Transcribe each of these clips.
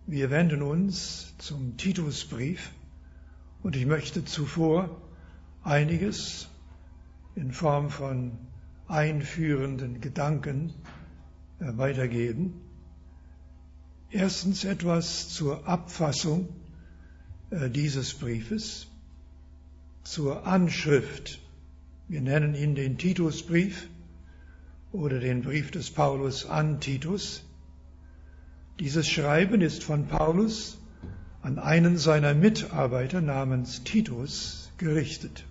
Wir wenden uns zum Titusbrief und ich möchte zuvor einiges in Form von einführenden Gedanken weitergeben. Erstens etwas zur Abfassung dieses Briefes, zur Anschrift. Wir nennen ihn den Titusbrief oder den Brief des Paulus an Titus. Dieses Schreiben ist von Paulus an einen seiner Mitarbeiter namens Titus gerichtet.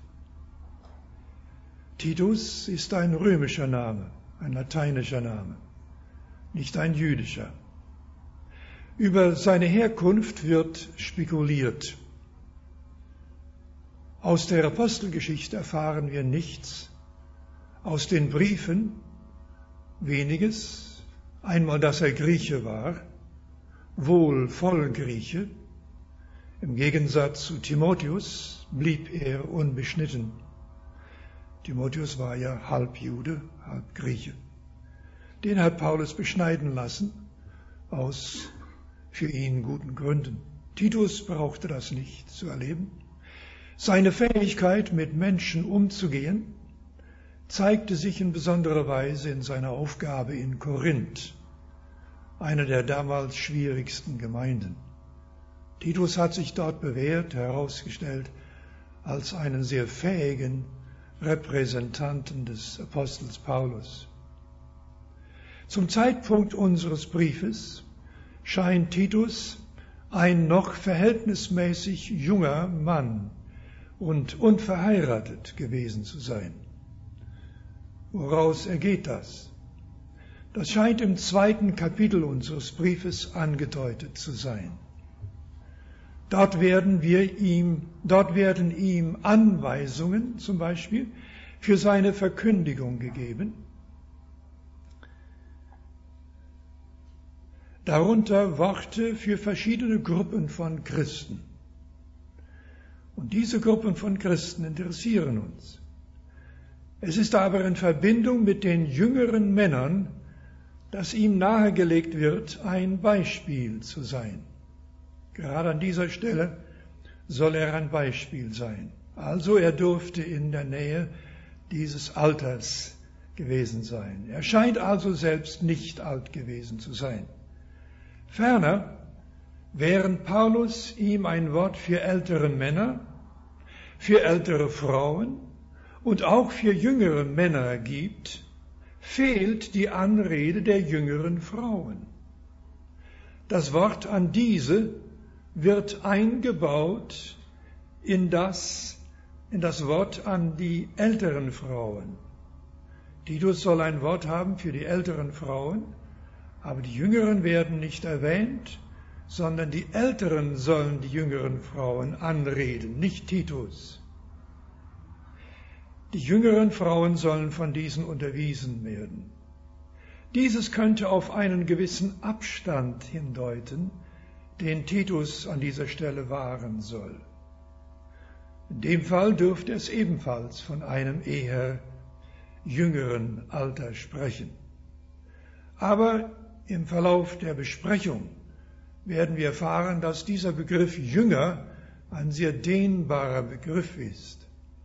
Titus ist ein römischer Name, ein lateinischer Name, nicht ein jüdischer. Über seine Herkunft wird spekuliert. Aus der Apostelgeschichte erfahren wir nichts, aus den Briefen weniges, einmal, dass er Grieche war, wohl Vollgrieche. Im Gegensatz zu Timotheus blieb er unbeschnitten. Timotheus war ja halb Jude, halb Grieche. Den hat Paulus beschneiden lassen, aus für ihn guten Gründen. Titus brauchte das nicht zu erleben. Seine Fähigkeit, mit Menschen umzugehen, zeigte sich in besonderer Weise in seiner Aufgabe in Korinth, einer der damals schwierigsten Gemeinden. Titus hat sich dort bewährt, herausgestellt als einen sehr fähigen Repräsentanten des Apostels Paulus. Zum Zeitpunkt unseres Briefes scheint Titus ein noch verhältnismäßig junger Mann und unverheiratet gewesen zu sein. Woraus ergeht das? Das scheint im 2. Kapitel unseres Briefes angedeutet zu sein. Dort werden ihm Anweisungen zum Beispiel für seine Verkündigung gegeben. Darunter Worte für verschiedene Gruppen von Christen. Und diese Gruppen von Christen interessieren uns. Es ist aber in Verbindung mit den jüngeren Männern, dass ihm nahegelegt wird, ein Beispiel zu sein. Gerade an dieser Stelle soll er ein Beispiel sein. Also er dürfte in der Nähe dieses Alters gewesen sein. Er scheint also selbst nicht alt gewesen zu sein. Ferner, während Paulus ihm ein Wort für ältere Männer, für ältere Frauen und auch für jüngere Männer gibt, fehlt die Anrede der jüngeren Frauen. Das Wort an diese wird eingebaut in das Wort an die älteren Frauen. Titus soll ein Wort haben für die älteren Frauen, aber die Jüngeren werden nicht erwähnt, sondern die Älteren sollen die jüngeren Frauen anreden, nicht Titus. Die jüngeren Frauen sollen von diesen unterwiesen werden. Dieses könnte auf einen gewissen Abstand hindeuten, den Titus an dieser Stelle wahren soll. In dem Fall dürfte es ebenfalls von einem eher jüngeren Alter sprechen. Aber im Verlauf der Besprechung werden wir erfahren, dass dieser Begriff Jünger ein sehr dehnbarer Begriff ist.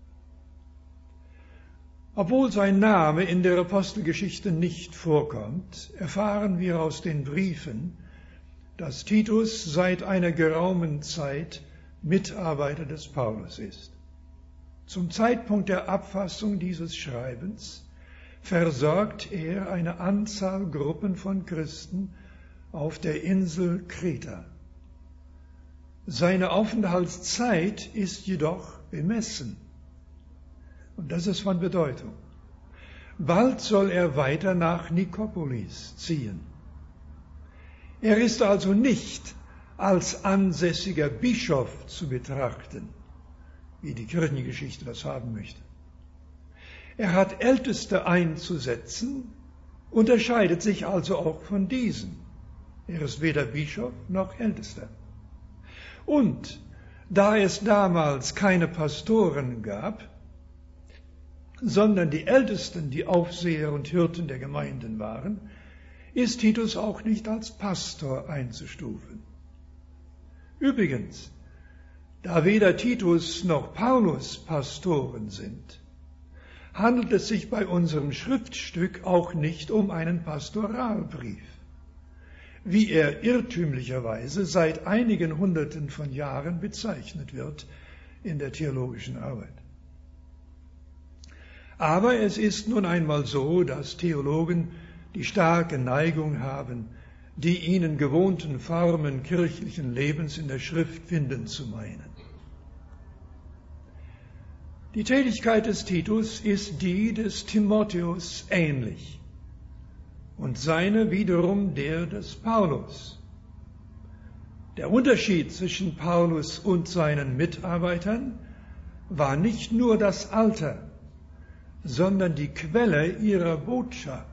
Obwohl sein Name in der Apostelgeschichte nicht vorkommt, erfahren wir aus den Briefen, dass Titus seit einer geraumen Zeit Mitarbeiter des Paulus ist. Zum Zeitpunkt der Abfassung dieses Schreibens versorgt er eine Anzahl Gruppen von Christen auf der Insel Kreta. Seine Aufenthaltszeit ist jedoch bemessen. Und das ist von Bedeutung. Bald soll er weiter nach Nikopolis ziehen. Er ist also nicht als ansässiger Bischof zu betrachten, wie die Kirchengeschichte das haben möchte. Er hat Älteste einzusetzen, unterscheidet sich also auch von diesen. Er ist weder Bischof noch Ältester. Und da es damals keine Pastoren gab, sondern die Ältesten, die Aufseher und Hirten der Gemeinden waren, ist Titus auch nicht als Pastor einzustufen. Übrigens, da weder Titus noch Paulus Pastoren sind, handelt es sich bei unserem Schriftstück auch nicht um einen Pastoralbrief, wie er irrtümlicherweise seit einigen Hunderten von Jahren bezeichnet wird in der theologischen Arbeit. Aber es ist nun einmal so, dass Theologen die starke Neigung haben, die ihnen gewohnten Formen kirchlichen Lebens in der Schrift finden zu meinen. Die Tätigkeit des Titus ist die des Timotheus ähnlich und seine wiederum der des Paulus. Der Unterschied zwischen Paulus und seinen Mitarbeitern war nicht nur das Alter, sondern die Quelle ihrer Botschaft.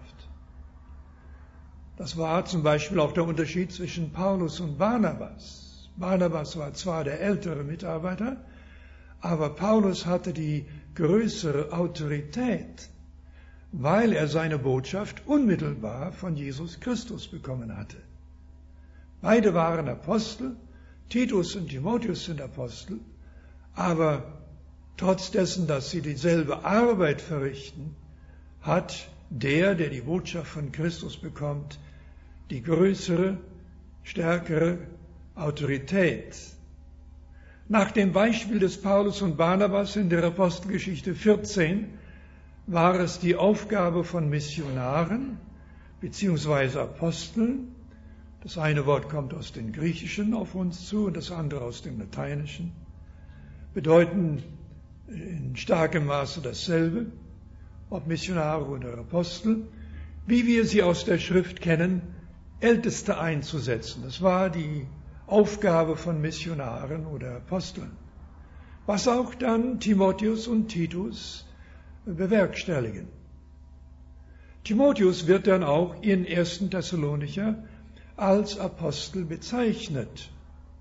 Das war zum Beispiel auch der Unterschied zwischen Paulus und Barnabas. Barnabas war zwar der ältere Mitarbeiter, aber Paulus hatte die größere Autorität, weil er seine Botschaft unmittelbar von Jesus Christus bekommen hatte. Beide waren Apostel, Titus und Timotheus sind Apostel, aber trotz dessen, dass sie dieselbe Arbeit verrichten, hat der die Botschaft von Christus bekommt, die größere, stärkere Autorität. Nach dem Beispiel des Paulus und Barnabas in der Apostelgeschichte 14 war es die Aufgabe von Missionaren bzw. Aposteln. Das eine Wort kommt aus dem Griechischen auf uns zu und das andere aus dem Lateinischen, bedeuten in starkem Maße dasselbe, ob Missionare oder Apostel, wie wir sie aus der Schrift kennen, Älteste einzusetzen. Das war die Aufgabe von Missionaren oder Aposteln, was auch dann Timotheus und Titus bewerkstelligen. Timotheus wird dann auch in 1. Thessalonicher als Apostel bezeichnet.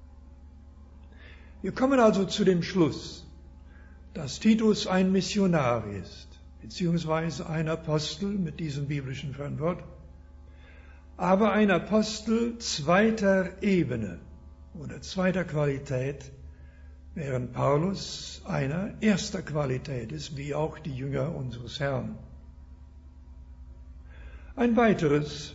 Wir kommen also zu dem Schluss, dass Titus ein Missionar ist, beziehungsweise ein Apostel mit diesem biblischen Fremdwort, aber ein Apostel zweiter Ebene oder zweiter Qualität, während Paulus einer erster Qualität ist, wie auch die Jünger unseres Herrn. Ein weiteres,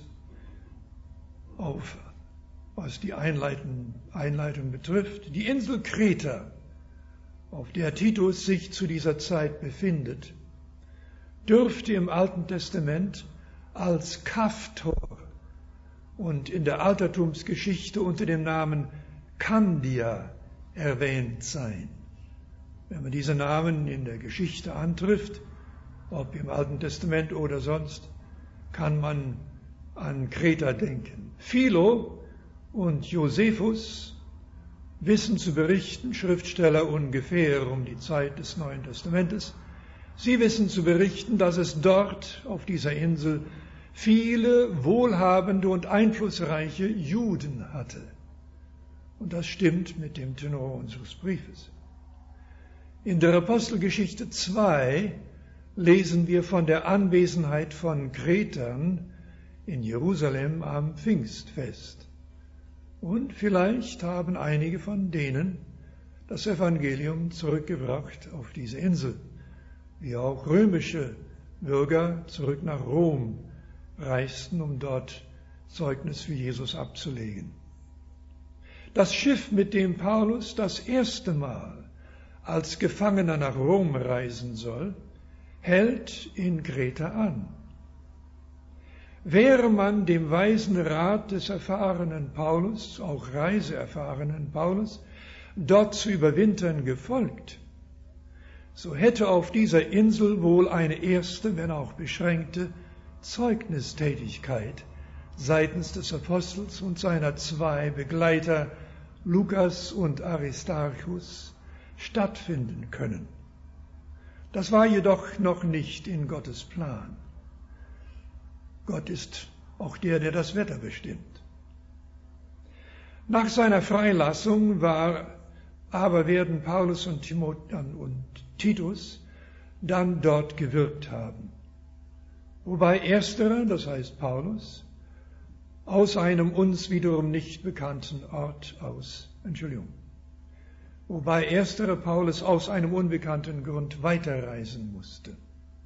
was die Einleitung betrifft, die Insel Kreta, auf der Titus sich zu dieser Zeit befindet, dürfte im Alten Testament als Kaftor und in der Altertumsgeschichte unter dem Namen Kandia erwähnt sein. Wenn man diese Namen in der Geschichte antrifft, ob im Alten Testament oder sonst, kann man an Kreta denken. Philo und Josephus wissen zu berichten, Schriftsteller ungefähr um die Zeit des Neuen Testamentes, sie wissen zu berichten, dass es dort auf dieser Insel viele wohlhabende und einflussreiche Juden hatte. Und das stimmt mit dem Tenor unseres Briefes. In der Apostelgeschichte 2 lesen wir von der Anwesenheit von Kretern in Jerusalem am Pfingstfest. Und vielleicht haben einige von denen das Evangelium zurückgebracht auf diese Insel, wie auch römische Bürger zurück nach Rom reisten, um dort Zeugnis für Jesus abzulegen. Das Schiff, mit dem Paulus das erste Mal als Gefangener nach Rom reisen soll, hält in Kreta an. Wäre man dem weisen Rat des erfahrenen Paulus, auch reiseerfahrenen Paulus, dort zu überwintern gefolgt, so hätte auf dieser Insel wohl eine erste, wenn auch beschränkte, Zeugnistätigkeit seitens des Apostels und seiner zwei Begleiter Lukas und Aristarchus stattfinden können. Das war jedoch noch nicht in Gottes Plan. Gott ist auch der das Wetter bestimmt. Nach seiner Freilassung werden Paulus und Titus dann dort gewirkt haben. Wobei ersterer, das heißt Paulus, aus einem uns wiederum nicht bekannten Ort aus. Wobei erstere Paulus aus einem unbekannten Grund weiterreisen musste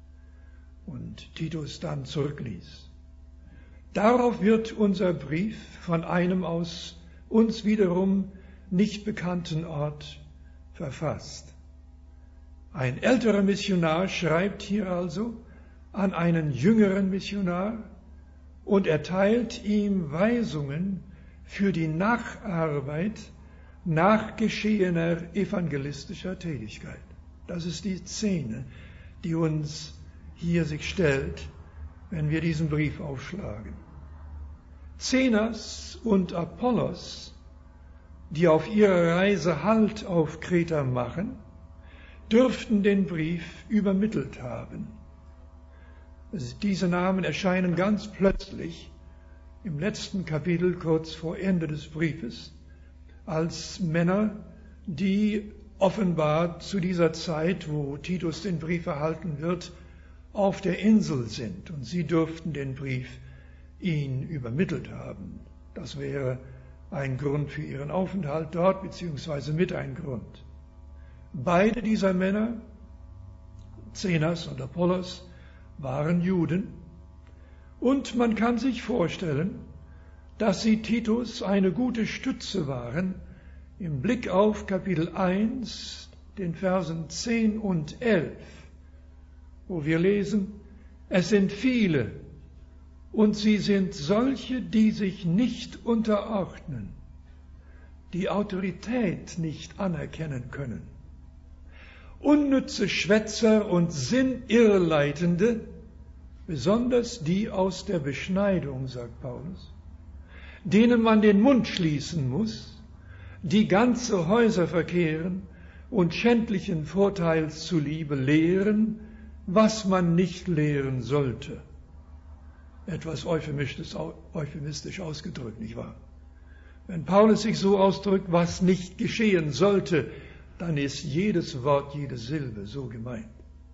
und Titus dann zurückließ. Darauf wird unser Brief von einem aus uns wiederum nicht bekannten Ort verfasst. Ein älterer Missionar schreibt hier also an einen jüngeren Missionar und erteilt ihm Weisungen für die Nacharbeit nach geschehener evangelistischer Tätigkeit. Das ist die Szene, die uns hier sich stellt, wenn wir diesen Brief aufschlagen. Zenas und Apollos, die auf ihrer Reise Halt auf Kreta machen, dürften den Brief übermittelt haben. Diese Namen erscheinen ganz plötzlich im letzten Kapitel kurz vor Ende des Briefes als Männer, die offenbar zu dieser Zeit, wo Titus den Brief erhalten wird, auf der Insel sind und sie dürften den Brief ihn übermittelt haben. Das wäre ein Grund für ihren Aufenthalt dort, beziehungsweise mit ein Grund. Beide dieser Männer, Zenas und Apollos, waren Juden und man kann sich vorstellen, dass sie Titus eine gute Stütze waren im Blick auf Kapitel 1, den Versen 10 und 11, wo wir lesen, es sind viele und sie sind solche, die sich nicht unterordnen, die Autorität nicht anerkennen können. Unnütze Schwätzer und Sinnirrleitende, besonders die aus der Beschneidung, sagt Paulus, denen man den Mund schließen muss, die ganze Häuser verkehren und schändlichen Vorteils zuliebe lehren, was man nicht lehren sollte. Etwas euphemistisch ausgedrückt, nicht wahr? Wenn Paulus sich so ausdrückt, was nicht geschehen sollte, dann ist jedes Wort, jede Silbe so gemeint.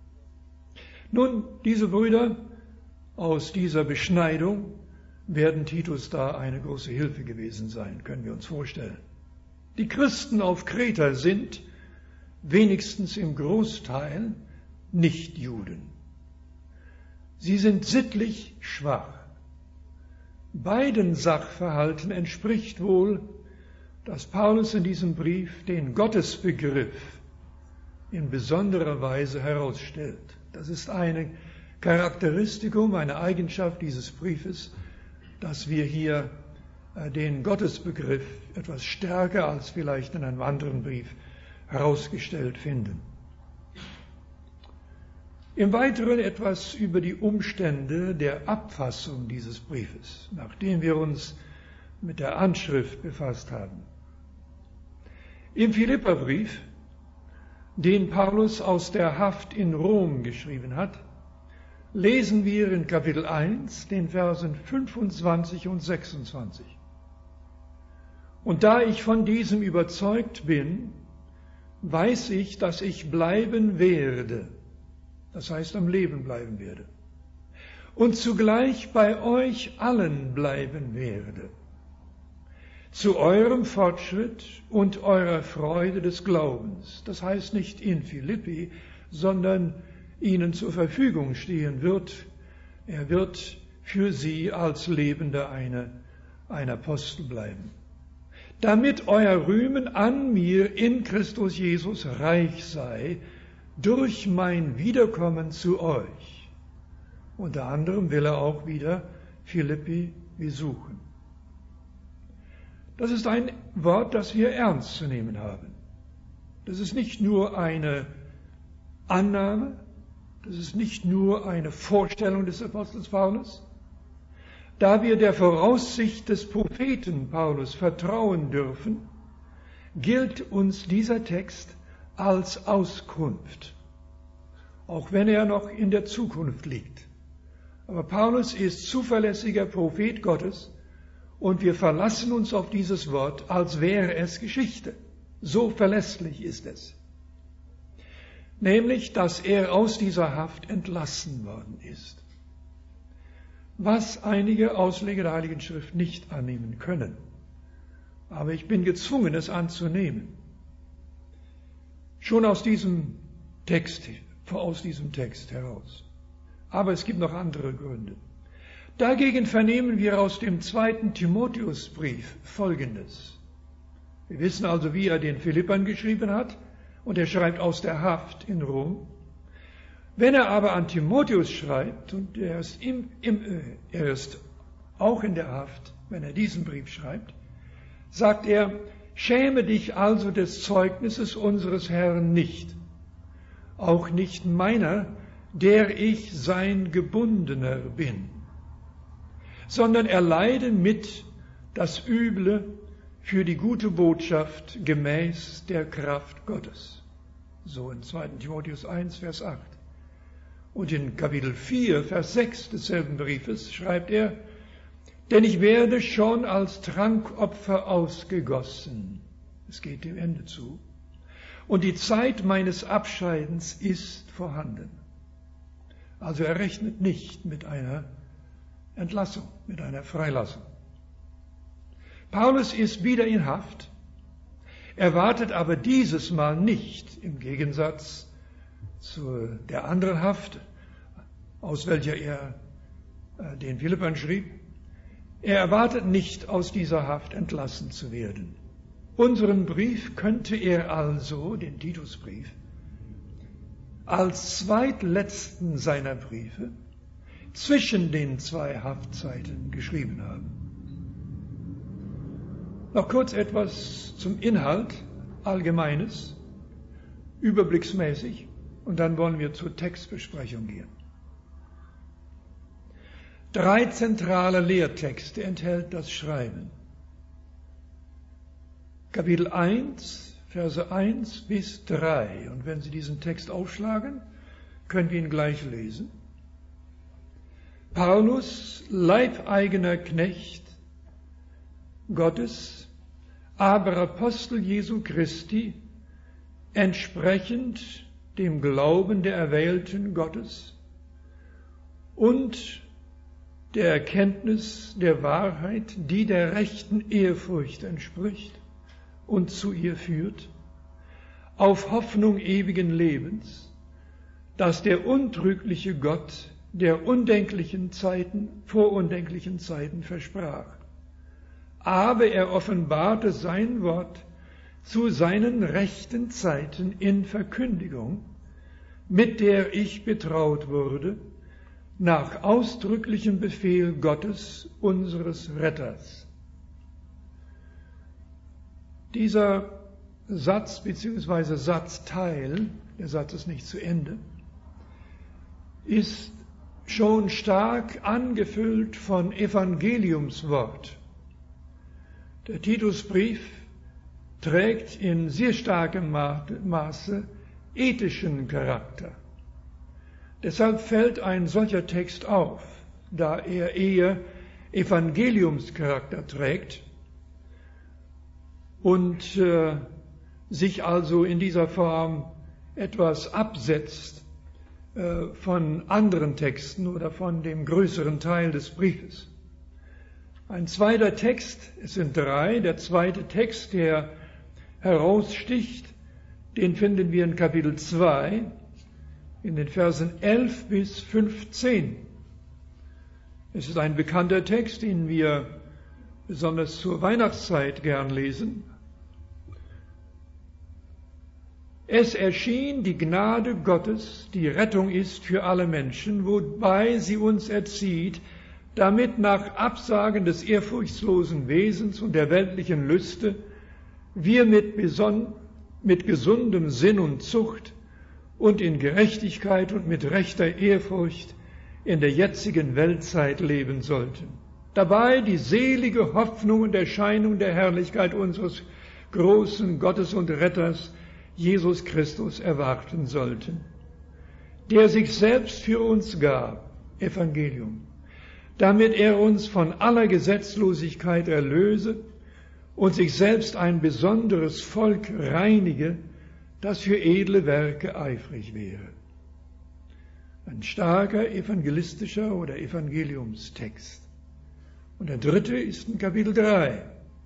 Nun, diese Brüder aus dieser Beschneidung werden Titus da eine große Hilfe gewesen sein, können wir uns vorstellen. Die Christen auf Kreta sind, wenigstens im Großteil, nicht Juden. Sie sind sittlich schwach. Beiden Sachverhalten entspricht wohl, dass Paulus in diesem Brief den Gottesbegriff in besonderer Weise herausstellt. Das ist eine Charakteristikum, eine Eigenschaft dieses Briefes, dass wir hier den Gottesbegriff etwas stärker als vielleicht in einem anderen Brief herausgestellt finden. Im Weiteren etwas über die Umstände der Abfassung dieses Briefes, nachdem wir uns mit der Anschrift befasst haben. Im Philipperbrief, den Paulus aus der Haft in Rom geschrieben hat, lesen wir in Kapitel 1 den Versen 25 und 26. Und da ich von diesem überzeugt bin, weiß ich, dass ich bleiben werde, das heißt am Leben bleiben werde, und zugleich bei euch allen bleiben werde, zu eurem Fortschritt und eurer Freude des Glaubens, das heißt nicht in Philippi, sondern ihnen zur Verfügung stehen wird. Er wird für sie als Lebender ein Apostel bleiben. Damit euer Rühmen an mir in Christus Jesus reich sei, durch mein Wiederkommen zu euch. Unter anderem will er auch wieder Philippi besuchen. Das ist ein Wort, das wir ernst zu nehmen haben. Das ist nicht nur eine Annahme, das ist nicht nur eine Vorstellung des Apostels Paulus. Da wir der Voraussicht des Propheten Paulus vertrauen dürfen, gilt uns dieser Text als Auskunft, auch wenn er noch in der Zukunft liegt. Aber Paulus ist zuverlässiger Prophet Gottes und wir verlassen uns auf dieses Wort, als wäre es Geschichte. So verlässlich ist es. Nämlich, dass er aus dieser Haft entlassen worden ist. was einige Ausleger der Heiligen Schrift nicht annehmen können. Aber ich bin gezwungen, es anzunehmen. Schon aus diesem Text heraus. Aber es gibt noch andere Gründe. Dagegen vernehmen wir aus dem 2. Timotheusbrief Folgendes. Wir wissen also, wie er den Philippern geschrieben hat, und er schreibt aus der Haft in Rom. Wenn er aber an Timotheus schreibt, und er ist auch in der Haft, wenn er diesen Brief schreibt, sagt er, schäme dich also des Zeugnisses unseres Herrn nicht, auch nicht meiner, der ich sein Gebundener bin, sondern erleide mit das Üble für die gute Botschaft gemäß der Kraft Gottes. So in 2. Timotheus 1, Vers 8. Und in Kapitel 4, Vers 6 desselben Briefes schreibt er, denn ich werde schon als Trankopfer ausgegossen. Es geht dem Ende zu. Und die Zeit meines Abscheidens ist vorhanden. Also er rechnet nicht mit einer Entlassung, mit einer Freilassung. Paulus ist wieder in Haft. Er wartet aber dieses Mal nicht, im Gegensatz zu der anderen Haft, aus welcher er den Philippern schrieb. Er erwartet nicht, aus dieser Haft entlassen zu werden. Unseren Brief könnte er also, den Titusbrief, als zweitletzten seiner Briefe zwischen den 2 Haftzeiten geschrieben haben. Noch kurz etwas zum Inhalt, Allgemeines, überblicksmäßig, und dann wollen wir zur Textbesprechung gehen. 3 zentrale Lehrtexte enthält das Schreiben. Kapitel 1, Verse 1 bis 3. Und wenn Sie diesen Text aufschlagen, können wir ihn gleich lesen. Paulus, leibeigener Knecht Gottes, aber Apostel Jesu Christi, entsprechend dem Glauben der Erwählten Gottes und der Erkenntnis der Wahrheit, die der rechten Ehrfurcht entspricht und zu ihr führt, auf Hoffnung ewigen Lebens, dass der untrügliche Gott der vor undenklichen Zeiten versprach. Aber er offenbarte sein Wort zu seinen rechten Zeiten in Verkündigung, mit der ich betraut wurde, nach ausdrücklichem Befehl Gottes, unseres Retters. Dieser Satz bzw. Satzteil, der Satz ist nicht zu Ende, ist schon stark angefüllt von Evangeliumswort. Der Titusbrief trägt in sehr starkem Maße ethischen Charakter. Deshalb fällt ein solcher Text auf, da er eher Evangeliumscharakter trägt und sich also in dieser Form etwas absetzt von anderen Texten oder von dem größeren Teil des Briefes. Ein zweiter Text, es sind 3, der zweite Text, der heraussticht, den finden wir in Kapitel 2, in den Versen 11 bis 15. Es ist ein bekannter Text, den wir besonders zur Weihnachtszeit gern lesen. Es erschien die Gnade Gottes, die Rettung ist für alle Menschen, wobei sie uns erzieht, damit nach Absagen des ehrfurchtslosen Wesens und der weltlichen Lüste wir mit gesundem Sinn und Zucht und in Gerechtigkeit und mit rechter Ehrfurcht in der jetzigen Weltzeit leben sollten. Dabei die selige Hoffnung und Erscheinung der Herrlichkeit unseres großen Gottes und Retters, Jesus Christus, erwarten sollten, der sich selbst für uns gab, Evangelium, damit er uns von aller Gesetzlosigkeit erlöse und sich selbst ein besonderes Volk reinige, das für edle Werke eifrig wäre. ein starker evangelistischer oder Evangeliumstext. Und der dritte ist in Kapitel 3.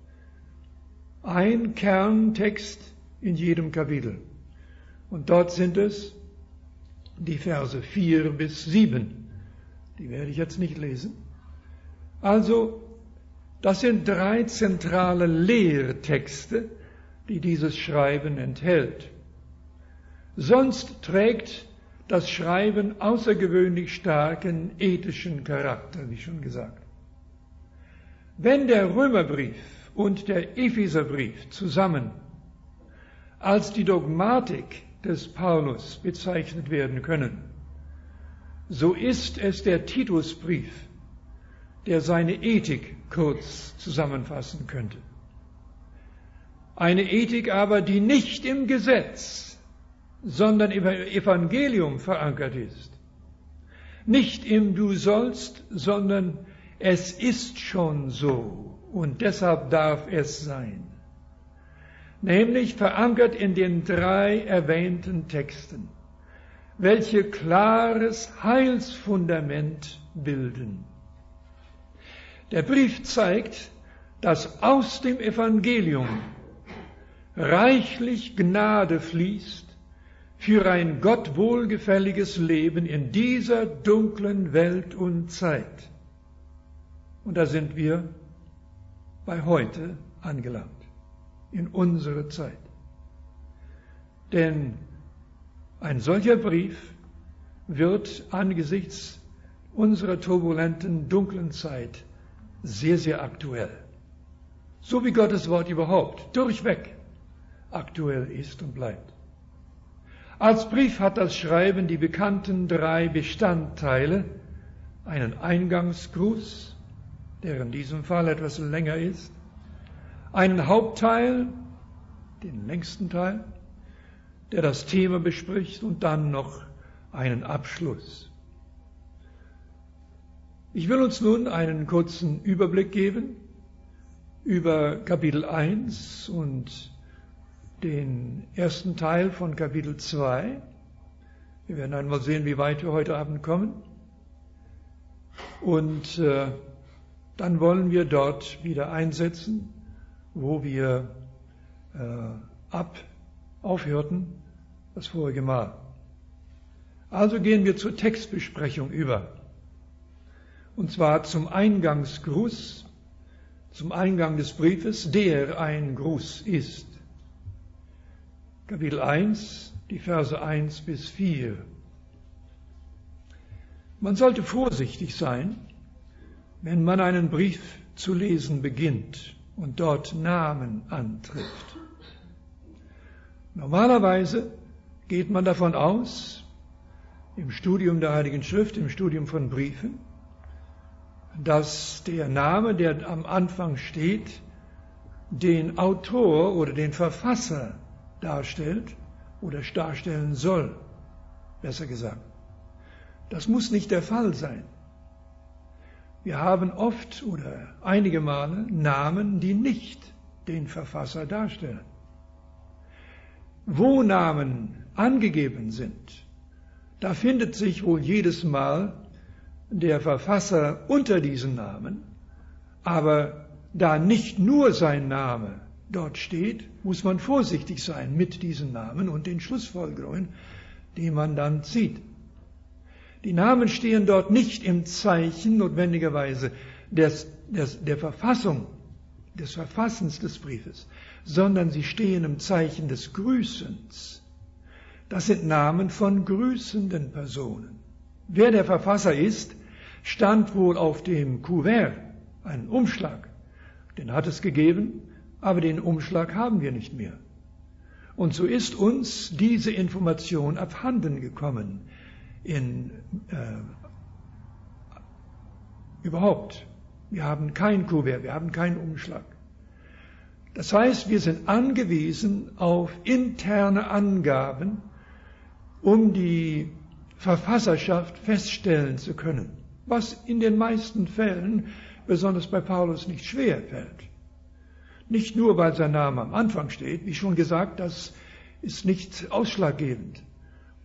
Ein Kerntext in jedem Kapitel. Und dort sind es die Verse 4 bis 7. Die werde ich jetzt nicht lesen. Also, das sind 3 zentrale Lehrtexte, die dieses Schreiben enthält. Sonst trägt das Schreiben außergewöhnlich starken ethischen Charakter, wie schon gesagt. Wenn der Römerbrief und der Epheserbrief zusammen als die Dogmatik des Paulus bezeichnet werden können, so ist es der Titusbrief, der seine Ethik kurz zusammenfassen könnte. Eine Ethik aber, die nicht im Gesetz, sondern im Evangelium verankert ist. Nicht im Du sollst, sondern es ist schon so und deshalb darf es sein. Nämlich verankert in den 3 erwähnten Texten, welche klares Heilsfundament bilden. Der Brief zeigt, dass aus dem Evangelium reichlich Gnade fließt für ein Gott wohlgefälliges Leben in dieser dunklen Welt und Zeit. Und da sind wir bei heute angelangt, in unsere Zeit. Denn ein solcher Brief wird angesichts unserer turbulenten, dunklen Zeit sehr, sehr aktuell. So wie Gottes Wort überhaupt durchweg aktuell ist und bleibt. Als Brief hat das Schreiben die bekannten 3 Bestandteile, einen Eingangsgruß, der in diesem Fall etwas länger ist, einen Hauptteil, den längsten Teil, der das Thema bespricht, und dann noch einen Abschluss. Ich will uns nun einen kurzen Überblick geben über Kapitel 1 und den ersten Teil von Kapitel 2. Wir werden einmal sehen, wie weit wir heute Abend kommen. Und dann wollen wir dort wieder einsetzen, wo wir aufhörten, das vorige Mal. Also gehen wir zur Textbesprechung über. Und zwar zum Eingangsgruß, zum Eingang des Briefes, der ein Gruß ist. Kapitel 1, die Verse 1 bis 4. Man sollte vorsichtig sein, wenn man einen Brief zu lesen beginnt und dort Namen antrifft. Normalerweise geht man davon aus, im Studium der Heiligen Schrift, im Studium von Briefen, dass der Name, der am Anfang steht, den Autor oder den Verfasser darstellt oder darstellen soll, besser gesagt. Das muss nicht der Fall sein. Wir haben oft oder einige Male Namen, die nicht den Verfasser darstellen. Wo Namen angegeben sind, da findet sich wohl jedes Mal der Verfasser unter diesen Namen, aber da nicht nur sein Name dort steht, muss man vorsichtig sein mit diesen Namen und den Schlussfolgerungen, die man dann zieht. Die Namen stehen dort nicht im Zeichen notwendigerweise der Verfassung, des Verfassens des Briefes, sondern sie stehen im Zeichen des Grüßens. Das sind Namen von grüßenden Personen. Wer der Verfasser ist, stand wohl auf dem Kuvert, einen Umschlag. Den hat es gegeben, aber den Umschlag haben wir nicht mehr. Und so ist uns diese Information abhanden gekommen überhaupt. Wir haben kein Kuvert, wir haben keinen Umschlag. Das heißt, wir sind angewiesen auf interne Angaben, um die Verfasserschaft feststellen zu können, was in den meisten Fällen, besonders bei Paulus, nicht schwer fällt. Nicht nur, weil sein Name am Anfang steht, wie schon gesagt, das ist nicht ausschlaggebend.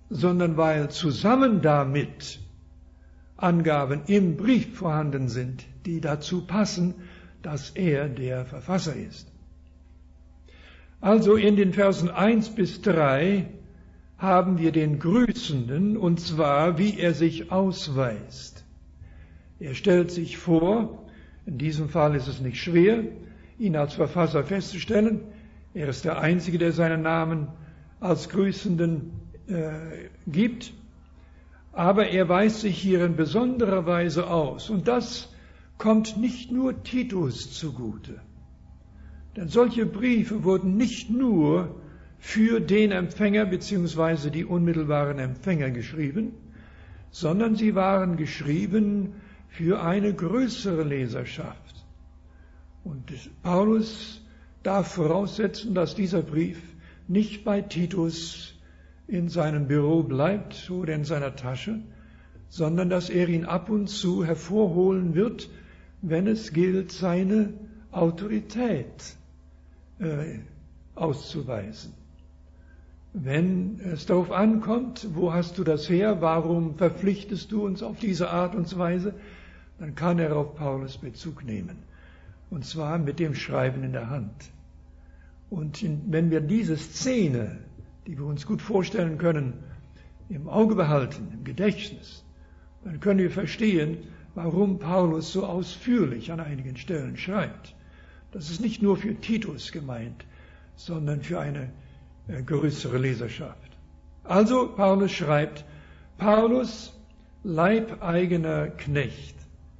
sondern weil zusammen damit Angaben im Brief vorhanden sind, die dazu passen, dass er der Verfasser ist. Also in den Versen 1 bis 3 haben wir den Grüßenden, und zwar wie er sich ausweist. Er stellt sich vor, in diesem Fall ist es nicht schwer, ihn als Verfasser festzustellen. Er ist der Einzige, der seinen Namen als Grüßenden gibt. Aber er weist sich hier in besonderer Weise aus. Und das kommt nicht nur Titus zugute. Denn solche Briefe wurden nicht nur für den Empfänger bzw. die unmittelbaren Empfänger geschrieben, sondern sie waren geschrieben für eine größere Leserschaft. Und Paulus darf voraussetzen, dass dieser Brief nicht bei Titus in seinem Büro bleibt oder in seiner Tasche, sondern dass er ihn ab und zu hervorholen wird, wenn es gilt, seine Autorität auszuweisen. Wenn es darauf ankommt, wo hast du das her, warum verpflichtest du uns auf diese Art und Weise, dann kann er auf Paulus Bezug nehmen. Und zwar mit dem Schreiben in der Hand. Und wenn wir diese Szene, die wir uns gut vorstellen können, im Auge behalten, im Gedächtnis, dann können wir verstehen, warum Paulus so ausführlich an einigen Stellen schreibt. Das ist nicht nur für Titus gemeint, sondern für eine größere Leserschaft. Also Paulus schreibt, Paulus, leibeigener Knecht.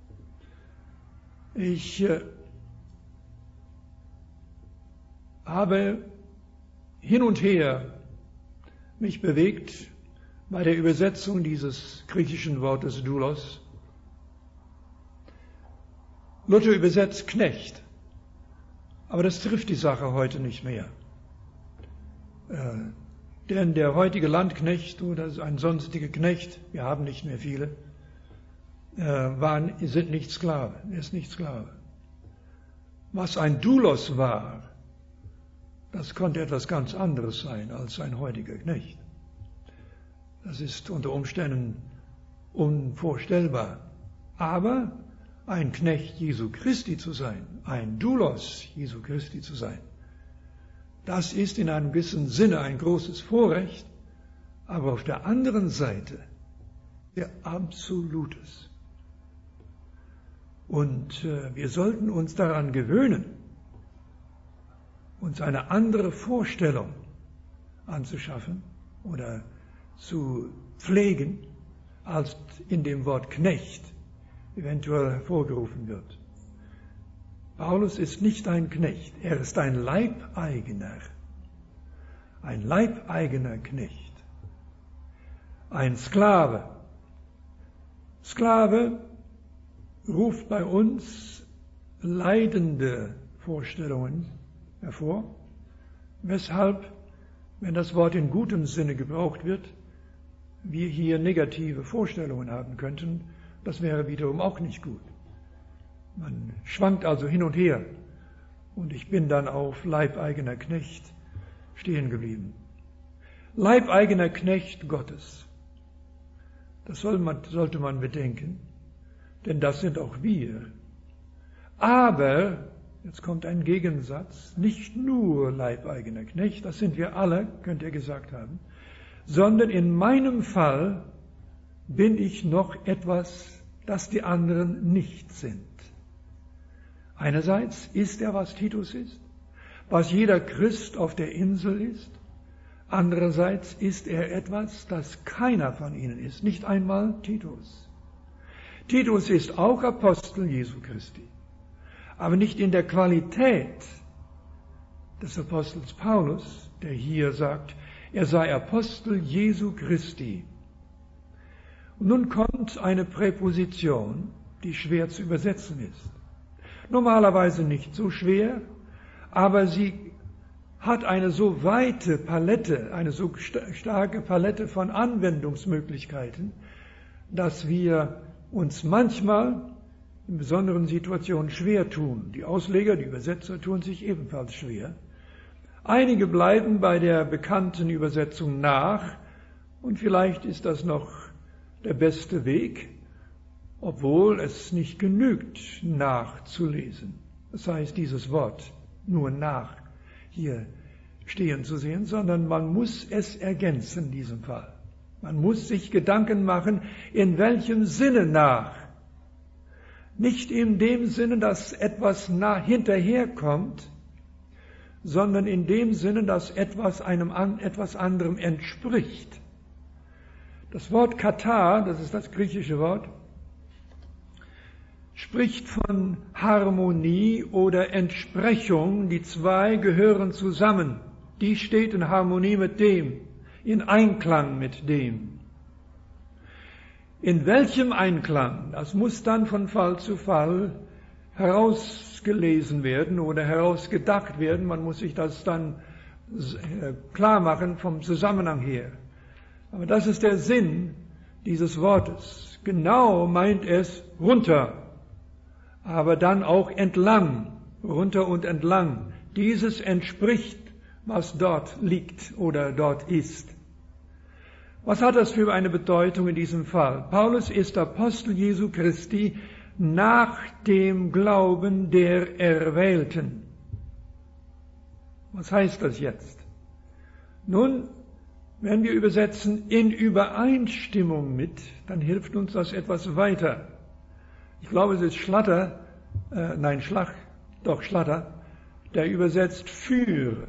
Ich habe hin und her mich bewegt bei der Übersetzung dieses griechischen Wortes Doulos. Luther übersetzt Knecht, aber das trifft die Sache heute nicht mehr. Denn der heutige Landknecht oder ein sonstiger Knecht, wir haben nicht mehr viele, sind nicht Sklave, ist nicht Sklave. Was ein Doulos war, das konnte etwas ganz anderes sein als ein heutiger Knecht. Das ist unter Umständen unvorstellbar. Aber ein Knecht Jesu Christi zu sein, ein Doulos Jesu Christi zu sein, das ist in einem gewissen Sinne ein großes Vorrecht, aber auf der anderen Seite der Absolutes. Und wir sollten uns daran gewöhnen, uns eine andere Vorstellung anzuschaffen oder zu pflegen, als in dem Wort Knecht eventuell hervorgerufen wird. Paulus ist nicht ein Knecht, er ist ein Leibeigener Knecht, ein Sklave. Sklave ruft bei uns leidende Vorstellungen hervor, weshalb, wenn das Wort in gutem Sinne gebraucht wird, wir hier negative Vorstellungen haben könnten. Das wäre wiederum auch nicht gut. Man schwankt also hin und her und ich bin dann auf leibeigener Knecht stehen geblieben. Leibeigener Knecht Gottes. Das sollte man bedenken, denn das sind auch wir. Aber, jetzt kommt ein Gegensatz, nicht nur leibeigener Knecht, das sind wir alle, könnt ihr gesagt haben, sondern in meinem Fall bin ich noch etwas, das die anderen nicht sind. Einerseits ist er, was Titus ist, was jeder Christ auf der Insel ist. Andererseits ist er etwas, das keiner von ihnen ist, nicht einmal Titus. Titus ist auch Apostel Jesu Christi, aber nicht in der Qualität des Apostels Paulus, der hier sagt, er sei Apostel Jesu Christi. Und nun kommt eine Präposition, die schwer zu übersetzen ist. Normalerweise nicht so schwer, aber sie hat eine so weite Palette, eine so starke Palette von Anwendungsmöglichkeiten, dass wir uns manchmal in besonderen Situationen schwer tun. Die Ausleger, die Übersetzer tun sich ebenfalls schwer. Einige bleiben bei der bekannten Übersetzung nach Und vielleicht ist das noch der beste Weg, obwohl es nicht genügt, nachzulesen. Das heißt, dieses Wort nur nach hier stehen zu sehen, sondern man muss es ergänzen in diesem Fall. Man muss sich Gedanken machen, in welchem Sinne nach. Nicht in dem Sinne, dass etwas hinterherkommt, sondern in dem Sinne, dass etwas etwas anderem entspricht. Das Wort Katar, das ist das griechische Wort, spricht von Harmonie oder Entsprechung. Die zwei gehören zusammen. Die steht in Harmonie mit dem, in Einklang mit dem. In welchem Einklang? Das muss dann von Fall zu Fall herausgelesen werden oder herausgedacht werden. Man muss sich das dann klar machen vom Zusammenhang her. Aber das ist der Sinn dieses Wortes. Genau meint es runter, aber dann auch entlang, runter und entlang. Dieses entspricht, was dort liegt oder dort ist. Was hat das für eine Bedeutung in diesem Fall? Paulus ist Apostel Jesu Christi nach dem Glauben der Erwählten. Was heißt das jetzt? Nun, wenn wir übersetzen in Übereinstimmung mit, dann hilft uns das etwas weiter. Ich glaube, es ist Schlatter, der übersetzt für.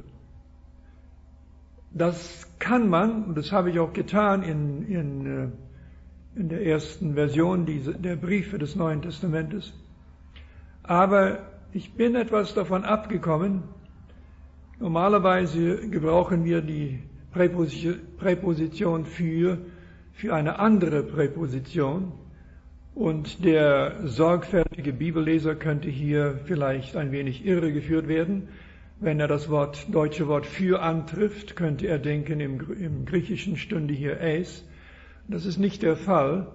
Das kann man, und das habe ich auch getan in der ersten Version der Briefe des Neuen Testamentes. Aber ich bin etwas davon abgekommen. Normalerweise gebrauchen wir die Präposition für eine andere Präposition. Und der sorgfältige Bibelleser könnte hier vielleicht ein wenig irregeführt werden. Wenn er das deutsche Wort für antrifft, könnte er denken, im Griechischen stünde hier eis. Das ist nicht der Fall.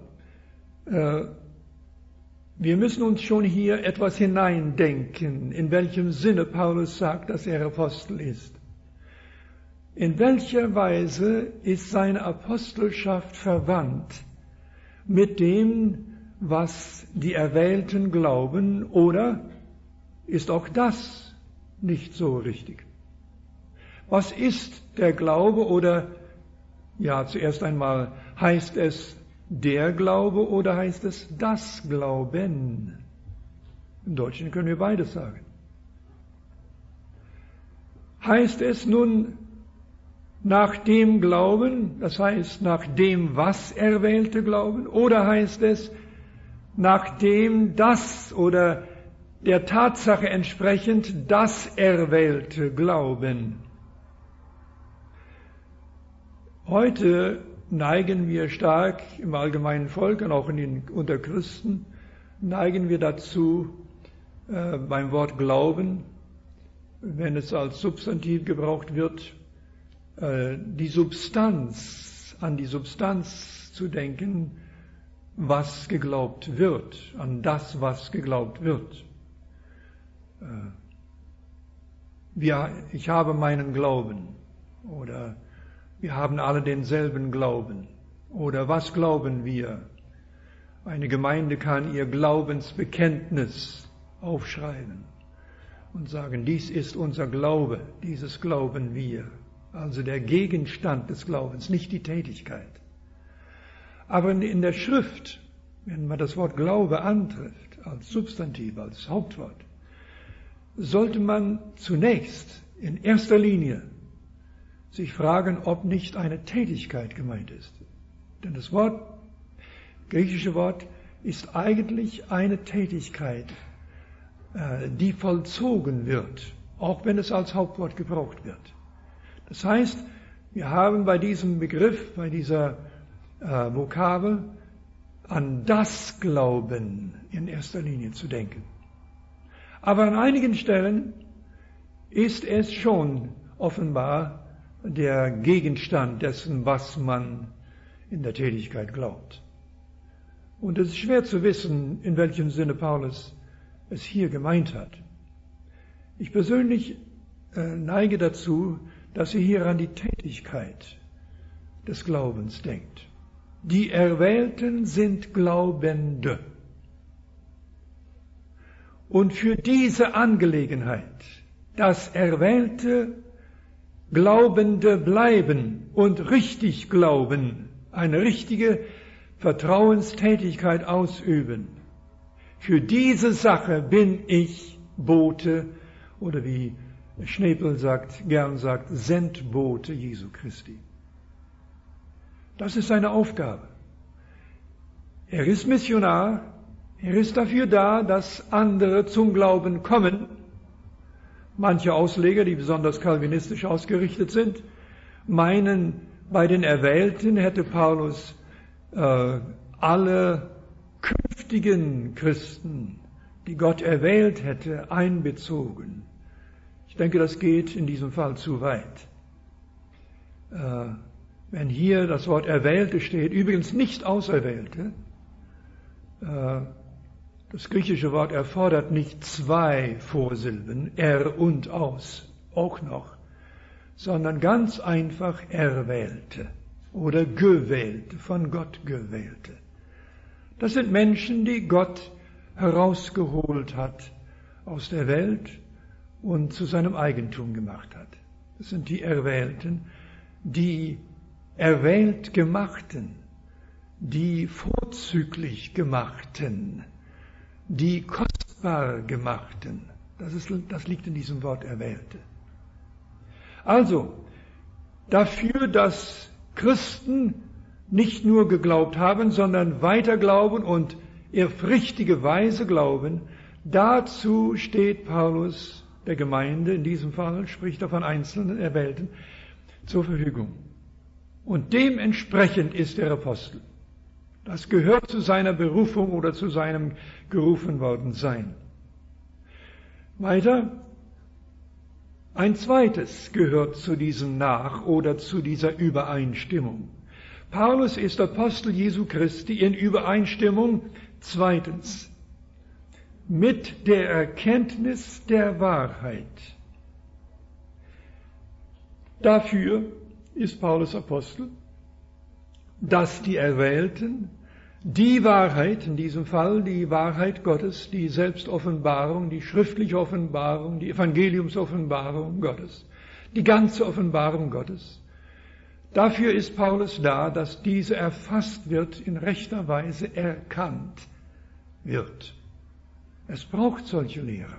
Wir müssen uns schon hier etwas hineindenken, in welchem Sinne Paulus sagt, dass er Apostel ist. In welcher Weise ist seine Apostelschaft verwandt mit dem, was die Erwählten glauben, oder ist auch das nicht so richtig? Was ist der Glaube oder, zuerst einmal, heißt es der Glaube oder heißt es das Glauben? Im Deutschen können wir beides sagen. Heißt es nun nach dem Glauben, das heißt nach dem, was Erwählte glauben, oder heißt es nach dem das oder der Tatsache entsprechend das Erwählte glauben? Heute neigen wir stark im allgemeinen Volk und auch unter Christen, neigen wir dazu, beim Wort Glauben, wenn es als Substantiv gebraucht wird, an die Substanz zu denken, was geglaubt wird, an das, was geglaubt wird. Ich habe meinen Glauben, oder wir haben alle denselben Glauben, oder was glauben wir? Eine Gemeinde kann ihr Glaubensbekenntnis aufschreiben und sagen, dies ist unser Glaube, dieses glauben wir. Also der Gegenstand des Glaubens, nicht die Tätigkeit. Aber in der Schrift, wenn man das Wort Glaube antrifft, als Substantiv, als Hauptwort, sollte man zunächst in erster Linie sich fragen, ob nicht eine Tätigkeit gemeint ist. Denn das griechische Wort ist eigentlich eine Tätigkeit, die vollzogen wird, auch wenn es als Hauptwort gebraucht wird. Das heißt, wir haben bei diesem Begriff, bei dieser Vokabel an das Glauben in erster Linie zu denken. Aber an einigen Stellen ist es schon offenbar der Gegenstand dessen, was man in der Tätigkeit glaubt. Und es ist schwer zu wissen, in welchem Sinne Paulus es hier gemeint hat. Ich persönlich neige dazu, dass er hier an die Tätigkeit des Glaubens denkt. Die Erwählten sind Glaubende. Und für diese Angelegenheit, dass Erwählte Glaubende bleiben und richtig glauben, eine richtige Vertrauenstätigkeit ausüben, für diese Sache bin ich Bote, oder wie Schnepel gern sagt, Sendbote Jesu Christi. Das ist seine Aufgabe. Er ist Missionar, er ist dafür da, dass andere zum Glauben kommen. Manche Ausleger, die besonders kalvinistisch ausgerichtet sind, meinen, bei den Erwählten hätte Paulus alle künftigen Christen, die Gott erwählt hätte, einbezogen. Ich denke, das geht in diesem Fall zu weit. Wenn hier das Wort Erwählte steht, übrigens nicht Auserwählte, das griechische Wort erfordert nicht zwei Vorsilben, er und aus, auch noch, sondern ganz einfach Erwählte oder Gewählte, von Gott Gewählte. Das sind Menschen, die Gott herausgeholt hat aus der Welt und zu seinem Eigentum gemacht hat. Das sind die Erwählten, die erwählt Gemachten, die vorzüglich Gemachten, die kostbar Gemachten. Das liegt in diesem Wort Erwählte. Also, dafür, dass Christen nicht nur geglaubt haben, sondern weiter glauben und auf richtige Weise glauben, dazu steht Paulus der Gemeinde, in diesem Fall spricht er von einzelnen Erwählten, zur Verfügung. Und dementsprechend ist er Apostel. Das gehört zu seiner Berufung oder zu seinem gerufen worden sein. Weiter, ein zweites gehört zu diesem oder zu dieser Übereinstimmung. Paulus ist Apostel Jesu Christi in Übereinstimmung, zweitens, mit der Erkenntnis der Wahrheit. Dafür ist Paulus Apostel, dass die Erwählten die Wahrheit, in diesem Fall die Wahrheit Gottes, die Selbstoffenbarung, die schriftliche Offenbarung, die Evangeliumsoffenbarung Gottes, die ganze Offenbarung Gottes, dafür ist Paulus da, dass diese erfasst wird, in rechter Weise erkannt wird. Es braucht solche Lehrer.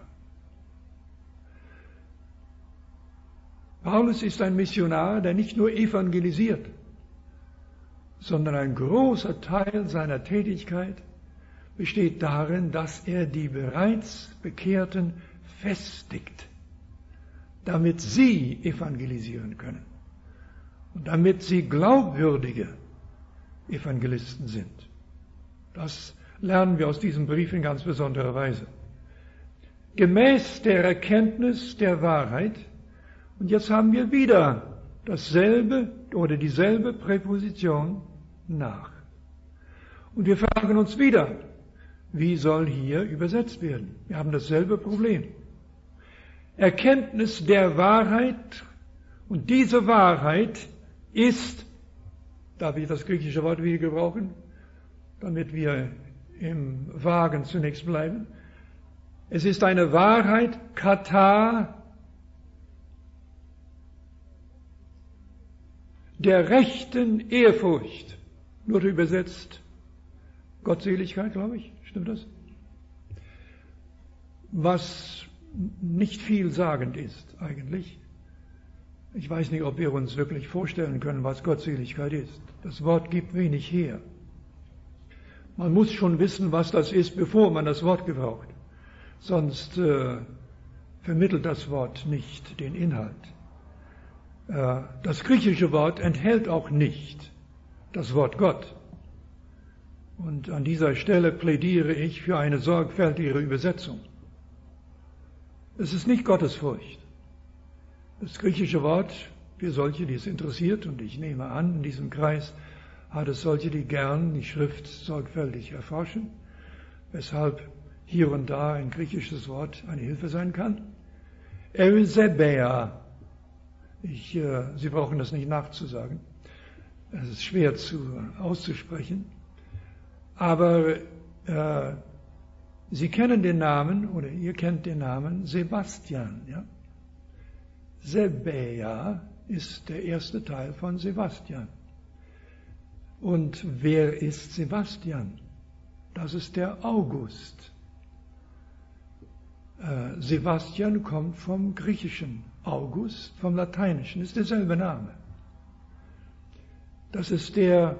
Paulus ist ein Missionar, der nicht nur evangelisiert, sondern ein großer Teil seiner Tätigkeit besteht darin, dass er die bereits Bekehrten festigt, damit sie evangelisieren können und damit sie glaubwürdige Evangelisten sind. Das lernen wir aus diesem Brief in ganz besonderer Weise. Gemäß der Erkenntnis der Wahrheit, und jetzt haben wir wieder dasselbe oder dieselbe Präposition nach. Und wir fragen uns wieder, wie soll hier übersetzt werden? Wir haben dasselbe Problem. Erkenntnis der Wahrheit, und diese Wahrheit ist, darf ich das griechische Wort wieder gebrauchen, damit wir im Wagen zunächst bleiben. Es ist eine Wahrheit, kata, der rechten Ehrfurcht. Nur übersetzt Gottseligkeit, glaube ich. Stimmt das? Was nicht vielsagend ist eigentlich. Ich weiß nicht, ob wir uns wirklich vorstellen können, was Gottseligkeit ist. Das Wort gibt wenig her. Man muss schon wissen, was das ist, bevor man das Wort gebraucht. Sonst vermittelt das Wort nicht den Inhalt. Das griechische Wort enthält auch nicht das Wort Gott. Und an dieser Stelle plädiere ich für eine sorgfältige Übersetzung. Es ist nicht Gottesfurcht. Das griechische Wort, für solche, die es interessiert, und ich nehme an, in diesem Kreis hat es solche, die gern die Schrift sorgfältig erforschen, weshalb hier und da ein griechisches Wort eine Hilfe sein kann. Eusebia. Sie brauchen das nicht nachzusagen. Es ist schwer auszusprechen. Aber Sie kennen den Namen, oder ihr kennt den Namen Sebastian. Ja? Sebäa ist der erste Teil von Sebastian. Und wer ist Sebastian? Das ist der August. Sebastian kommt vom griechischen, August vom lateinischen, ist derselbe Name. Das ist der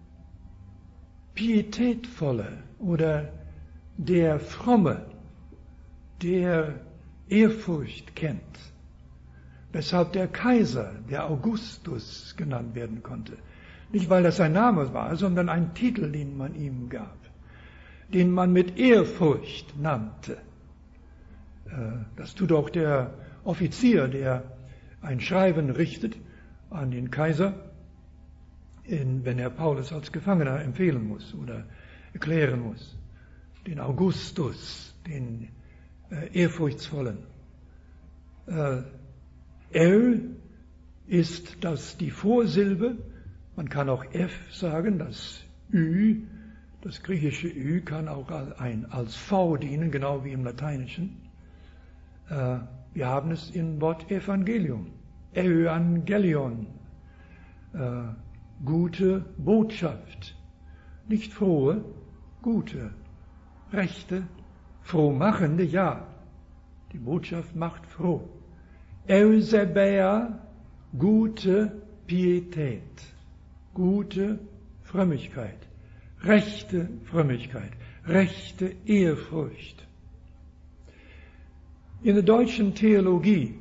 pietätvolle oder der fromme, der Ehrfurcht kennt, weshalb der Kaiser, der Augustus, genannt werden konnte. Nicht, weil das sein Name war, sondern ein Titel, den man ihm gab, den man mit Ehrfurcht nannte. Das tut auch der Offizier, der ein Schreiben richtet an den Kaiser, wenn er Paulus als Gefangener empfehlen muss oder erklären muss. Den Augustus, den Ehrfurchtsvollen. El ist die Vorsilbe, man kann auch F sagen, das Ü, das griechische Ü kann auch als V dienen, genau wie im Lateinischen. Wir haben es im Wort Evangelium, Evangelion, gute Botschaft, nicht frohe, gute, rechte, frohmachende, ja, die Botschaft macht froh. Eusebäa, gute Pietät, gute Frömmigkeit, rechte Ehrfurcht. In der deutschen Theologie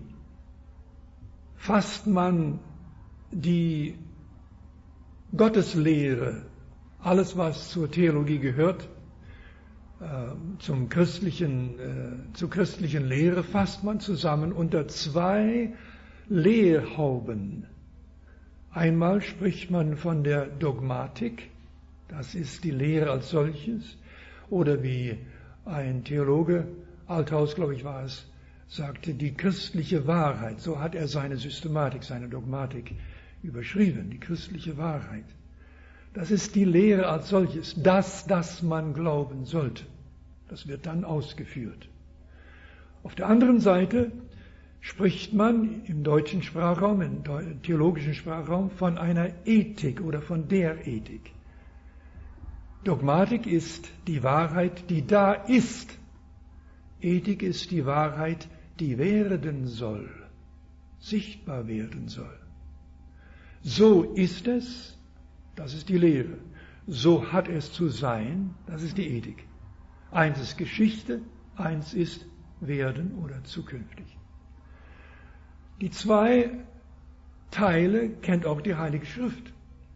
fasst man die Gotteslehre, alles was zur Theologie gehört, zur christlichen Lehre fasst man zusammen unter zwei Lehrhauben. Einmal spricht man von der Dogmatik, das ist die Lehre als solches, oder wie ein Theologe, Althaus, glaube ich war es, sagte, die christliche Wahrheit, so hat er seine Systematik, seine Dogmatik überschrieben, die christliche Wahrheit. Das ist die Lehre als solches, dass man glauben sollte. Das wird dann ausgeführt. Auf der anderen Seite spricht man im deutschen Sprachraum, im theologischen Sprachraum von einer Ethik oder von der Ethik. Dogmatik ist die Wahrheit, die da ist. Ethik ist die Wahrheit, die werden soll, sichtbar werden soll. So ist es, das ist die Lehre. So hat es zu sein, das ist die Ethik. Eins ist Geschichte, eins ist werden oder zukünftig. Die zwei Teile kennt auch die Heilige Schrift.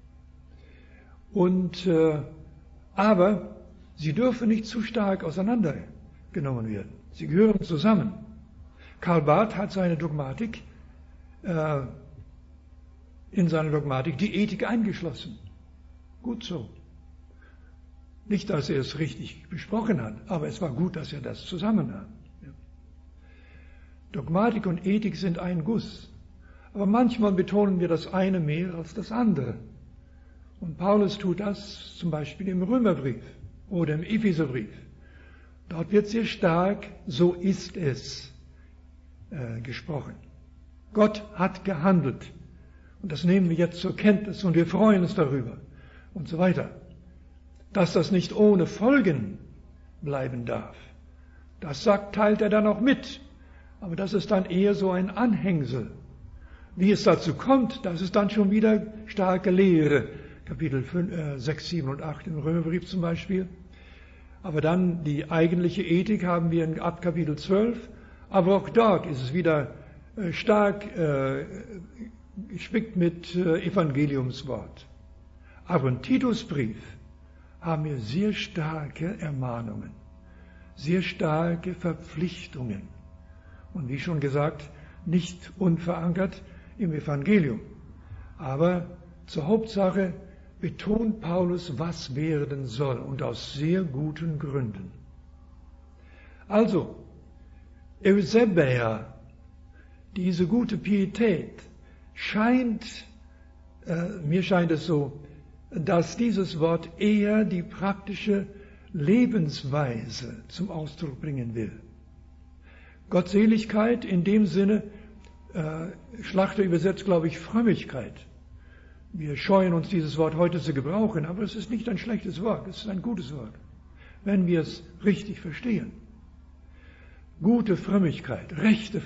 Aber sie dürfen nicht zu stark auseinandergenommen werden. Sie gehören zusammen. Karl Barth hat in seiner Dogmatik die Ethik eingeschlossen. Gut so. Nicht, dass er es richtig besprochen hat, aber es war gut, dass er das zusammen hat. Ja. Dogmatik und Ethik sind ein Guss. Aber manchmal betonen wir das eine mehr als das andere. Und Paulus tut das zum Beispiel im Römerbrief oder im Epheserbrief. Dort wird sehr stark, so ist es, gesprochen. Gott hat gehandelt. Und das nehmen wir jetzt zur Kenntnis und wir freuen uns darüber und so weiter. Dass das nicht ohne Folgen bleiben darf. Das teilt er dann auch mit. Aber das ist dann eher so ein Anhängsel. Wie es dazu kommt, das ist dann schon wieder starke Lehre. Kapitel 6, 7 und 8 im Römerbrief zum Beispiel. Aber dann die eigentliche Ethik haben wir ab Kapitel 12. Aber auch dort ist es wieder stark gespickt mit Evangeliumswort. Aber im Titusbrief haben wir sehr starke Ermahnungen, sehr starke Verpflichtungen. Und wie schon gesagt, nicht unverankert im Evangelium. Aber zur Hauptsache betont Paulus, was werden soll, und aus sehr guten Gründen. Also, Eusebäa, diese gute Pietät, scheint mir scheint es so, dass dieses Wort eher die praktische Lebensweise zum Ausdruck bringen will. Gottseligkeit in dem Sinne, Schlachter übersetzt, glaube ich, Frömmigkeit. Wir scheuen uns, dieses Wort heute zu gebrauchen, aber es ist nicht ein schlechtes Wort, es ist ein gutes Wort, wenn wir es richtig verstehen. Gute Frömmigkeit, rechte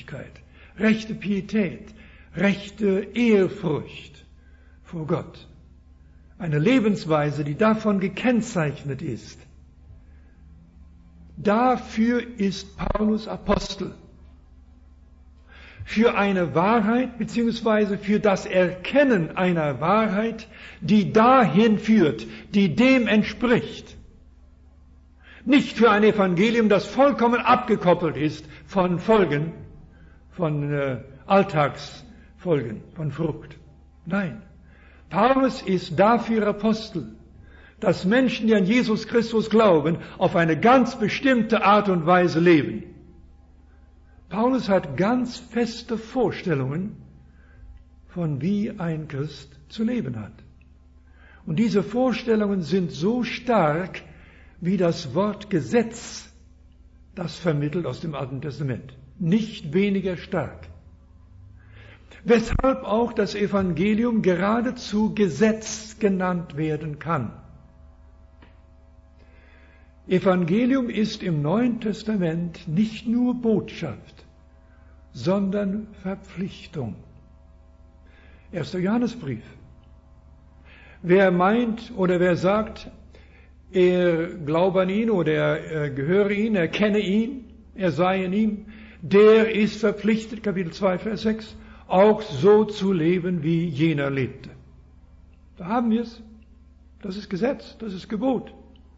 Pietät, rechte Ehrfurcht vor Gott. Eine Lebensweise, die davon gekennzeichnet ist. Dafür ist Paulus Apostel. Für eine Wahrheit beziehungsweise für das Erkennen einer Wahrheit, die dahin führt, die dem entspricht. Nicht für ein Evangelium, das vollkommen abgekoppelt ist von Folgen, von Alltagsfolgen, von Frucht. Nein, Paulus ist dafür Apostel, dass Menschen, die an Jesus Christus glauben, auf eine ganz bestimmte Art und Weise leben. Paulus hat ganz feste Vorstellungen von wie ein Christ zu leben hat. Und diese Vorstellungen sind so stark wie das Wort Gesetz, das vermittelt aus dem Alten Testament. Nicht weniger stark. Weshalb auch das Evangelium geradezu Gesetz genannt werden kann. Evangelium ist im Neuen Testament nicht nur Botschaft, sondern Verpflichtung. 1. Johannesbrief. Wer meint oder wer sagt, er glaube an ihn oder er gehöre ihn, er kenne ihn, er sei in ihm, der ist verpflichtet, Kapitel 2, Vers 6, auch so zu leben, wie jener lebte. Da haben wir es. Das ist Gesetz, das ist Gebot.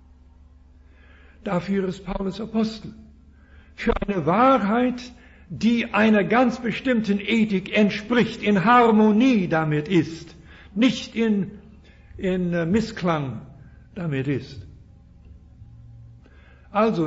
Dafür ist Paulus Apostel. Für eine Wahrheit, die einer ganz bestimmten Ethik entspricht, in Harmonie damit ist, nicht in Missklang damit ist. Also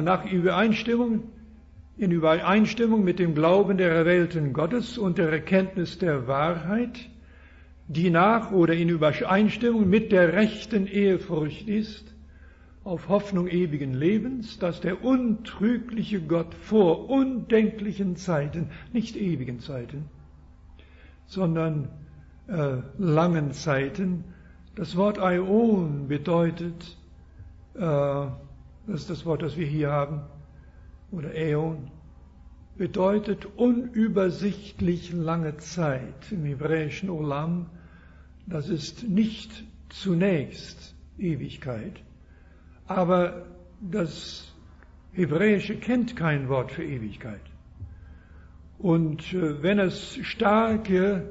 in Übereinstimmung mit dem Glauben der Erwählten Gottes und der Erkenntnis der Wahrheit, die nach oder in Übereinstimmung mit der rechten Ehrfurcht ist, auf Hoffnung ewigen Lebens, dass der untrügliche Gott vor undenklichen Zeiten, nicht ewigen Zeiten, sondern langen Zeiten, das Wort Aion bedeutet, das ist das Wort, das wir hier haben, oder Äon, bedeutet unübersichtlich lange Zeit. Im hebräischen Olam, das ist nicht zunächst Ewigkeit. Aber das Hebräische kennt kein Wort für Ewigkeit. Und wenn es starke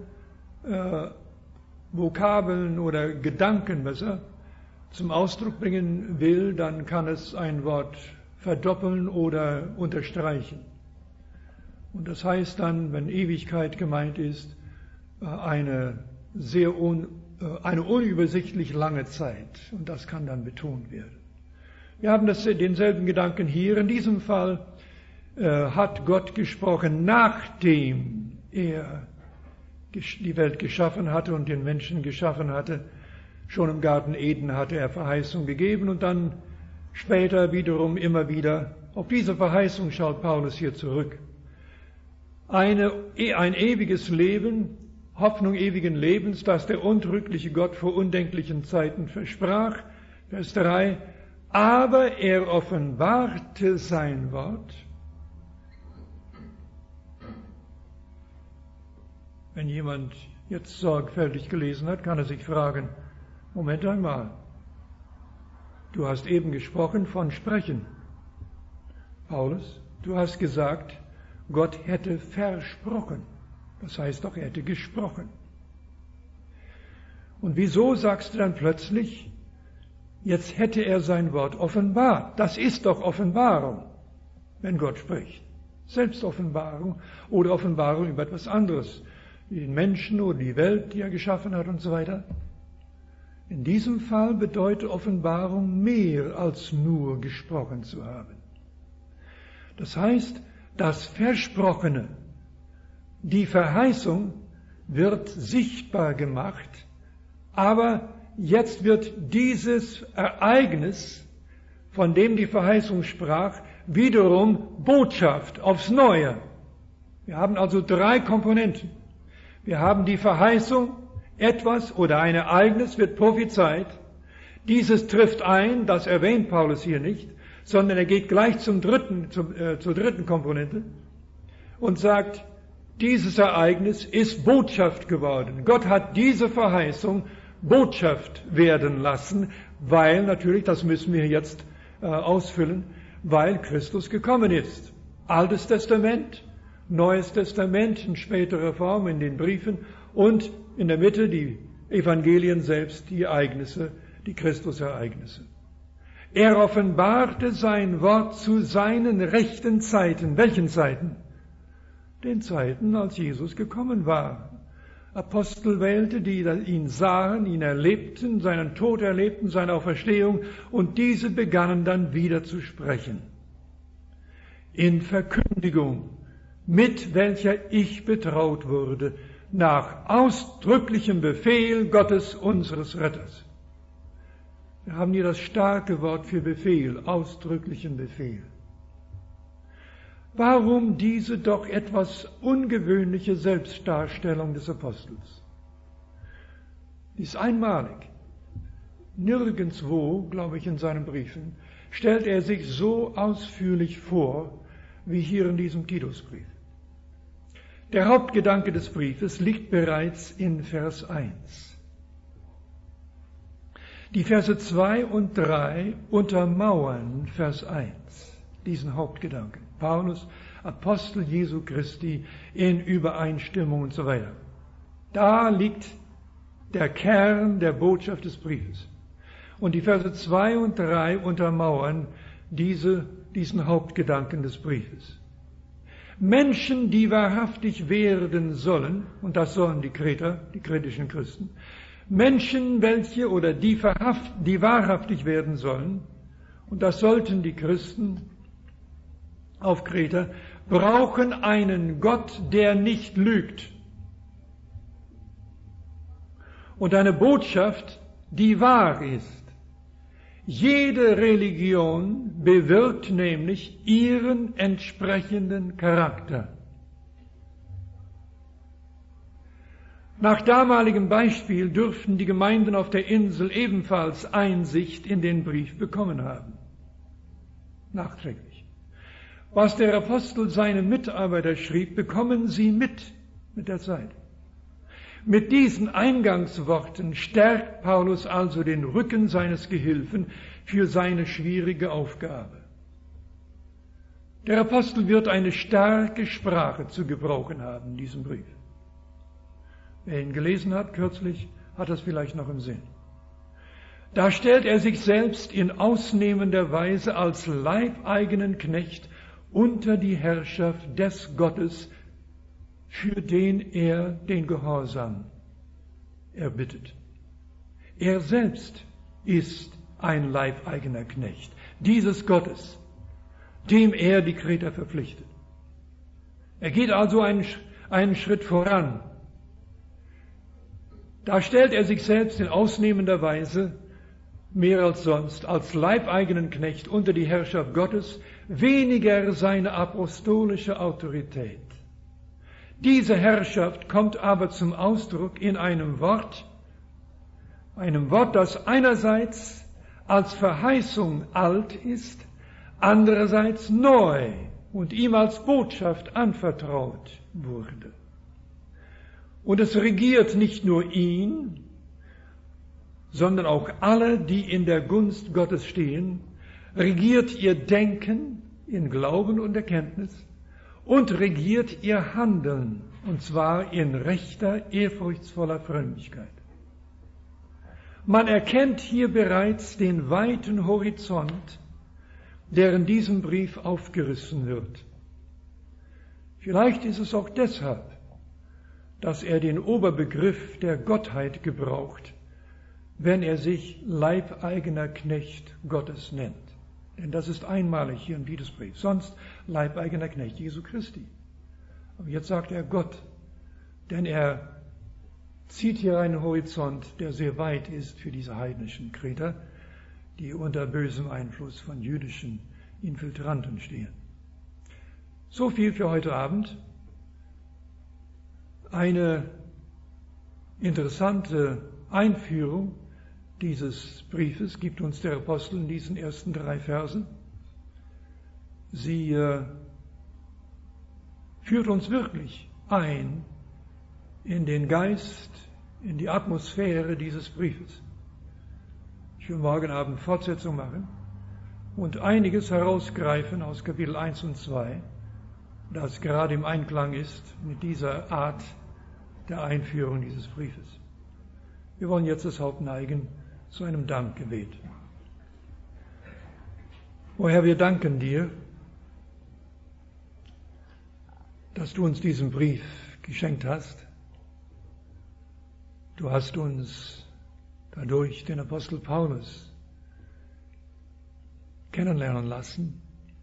Vokabeln oder Gedanken besser zum Ausdruck bringen will, dann kann es ein Wort verdoppeln oder unterstreichen. Und das heißt dann, wenn Ewigkeit gemeint ist, eine unübersichtlich lange Zeit. Und das kann dann betont werden. Wir haben denselben Gedanken hier. In diesem Fall hat Gott gesprochen, nachdem er die Welt geschaffen hatte und den Menschen geschaffen hatte. Schon im Garten Eden hatte er Verheißung gegeben und dann später wiederum immer wieder. Auf diese Verheißung schaut Paulus hier zurück. Ein ewiges Leben, Hoffnung ewigen Lebens, das der untrügliche Gott vor undenklichen Zeiten versprach. Vers 3. Aber er offenbarte sein Wort. Wenn jemand jetzt sorgfältig gelesen hat, kann er sich fragen, Moment einmal, du hast eben gesprochen von Sprechen. Paulus, du hast gesagt, Gott hätte versprochen. Das heißt doch, er hätte gesprochen. Und wieso sagst du dann plötzlich, jetzt hätte er sein Wort offenbart? Das ist doch Offenbarung, wenn Gott spricht. Selbstoffenbarung oder Offenbarung über etwas anderes. Den Menschen oder die Welt, die er geschaffen hat und so weiter. In diesem Fall bedeutet Offenbarung mehr als nur gesprochen zu haben. Das heißt, das Versprochene, die Verheißung wird sichtbar gemacht Aber jetzt wird dieses Ereignis, von dem die Verheißung sprach, wiederum Botschaft aufs Neue. Wir haben also 3 Komponenten. Wir haben die Verheißung, etwas oder ein Ereignis wird prophezeit. Dieses trifft ein, das erwähnt Paulus hier nicht, sondern er geht gleich zur dritten Komponente und sagt, dieses Ereignis ist Botschaft geworden. Gott hat diese Verheißung Botschaft werden lassen, weil natürlich, das müssen wir jetzt ausfüllen, weil Christus gekommen ist. Altes Testament, Neues Testament, in späterer Form in den Briefen und in der Mitte die Evangelien selbst, die Ereignisse, die Christusereignisse. Er offenbarte sein Wort zu seinen rechten Zeiten. Welchen Zeiten? Den Zeiten, als Jesus gekommen war. Apostel wählte, die ihn sahen, ihn erlebten, seinen Tod erlebten, seine Auferstehung, und diese begannen dann wieder zu sprechen. In Verkündigung, mit welcher ich betraut wurde, nach ausdrücklichem Befehl Gottes, unseres Retters. Wir haben hier das starke Wort für Befehl, ausdrücklichen Befehl. Warum diese doch etwas ungewöhnliche Selbstdarstellung des Apostels? Die ist einmalig. Nirgendwo, glaube ich, in seinen Briefen stellt er sich so ausführlich vor, wie hier in diesem Titusbrief. Der Hauptgedanke des Briefes liegt bereits in Vers 1. Die Verse 2 und 3 untermauern Vers 1, diesen Hauptgedanken. Paulus, Apostel Jesu Christi, in Übereinstimmung und so weiter. Da liegt der Kern der Botschaft des Briefes. Und die Verse 2 und 3 untermauern diesen Hauptgedanken des Briefes. Menschen, die wahrhaftig werden sollen, und das sollen die Kreter, die kretischen Christen, Menschen, die wahrhaftig werden sollen, und das sollten die Christen auf Kreta, brauchen einen Gott, der nicht lügt. Und eine Botschaft, die wahr ist. Jede Religion bewirkt nämlich ihren entsprechenden Charakter. Nach damaligem Beispiel dürften die Gemeinden auf der Insel ebenfalls Einsicht in den Brief bekommen haben. Nachträglich. Was der Apostel seinen Mitarbeiter schrieb, bekommen sie mit der Zeit. Mit diesen Eingangsworten stärkt Paulus also den Rücken seines Gehilfen für seine schwierige Aufgabe. Der Apostel wird eine starke Sprache zu gebrauchen haben in diesem Brief. Wer ihn gelesen hat kürzlich, hat das vielleicht noch im Sinn. Da stellt er sich selbst in ausnehmender Weise als leibeigenen Knecht unter die Herrschaft des Gottes, für den er den Gehorsam erbittet. Er selbst ist ein leibeigener Knecht dieses Gottes, dem er die Kreter verpflichtet. Er geht also einen Schritt voran. Da stellt er sich selbst in ausnehmender Weise, mehr als sonst, als leibeigenen Knecht unter die Herrschaft Gottes, weniger seine apostolische Autorität. Diese Herrschaft kommt aber zum Ausdruck in einem Wort, das einerseits als Verheißung alt ist, andererseits neu und ihm als Botschaft anvertraut wurde. Und es regiert nicht nur ihn, sondern auch alle, die in der Gunst Gottes stehen, regiert ihr Denken in Glauben und Erkenntnis und regiert ihr Handeln, und zwar in rechter, ehrfurchtsvoller Frömmigkeit. Man erkennt hier bereits den weiten Horizont, der in diesem Brief aufgerissen wird. Vielleicht ist es auch deshalb, dass er den Oberbegriff der Gottheit gebraucht, wenn er sich leibeigener Knecht Gottes nennt. Denn das ist einmalig hier im Titusbrief. Sonst leibeigener Knecht Jesu Christi. Aber jetzt sagt er Gott, denn er zieht hier einen Horizont, der sehr weit ist für diese heidnischen Kreter, die unter bösem Einfluss von jüdischen Infiltranten stehen. So viel für heute Abend. Eine interessante Einführung dieses Briefes gibt uns der Apostel in diesen ersten 3 Versen. Sie führt uns wirklich ein in den Geist, in die Atmosphäre dieses Briefes. Ich will morgen Abend Fortsetzung machen und einiges herausgreifen aus Kapitel 1 und 2, das gerade im Einklang ist mit dieser Art der Einführung dieses Briefes. Wir wollen jetzt das Haupt neigen zu einem Dankgebet. O Herr, wir danken dir, dass du uns diesen Brief geschenkt hast. Du hast uns dadurch den Apostel Paulus kennenlernen lassen,